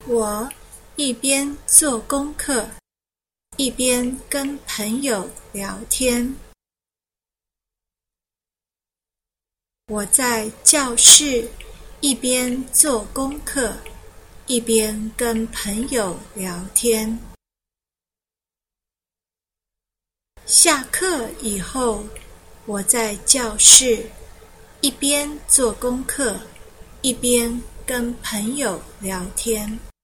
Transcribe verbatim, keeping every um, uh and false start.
我一边做功课，一边跟朋友聊天。我在教室一边做功课，一边跟朋友聊天。下课以后，我在教室一边做功课，一边跟朋友聊天。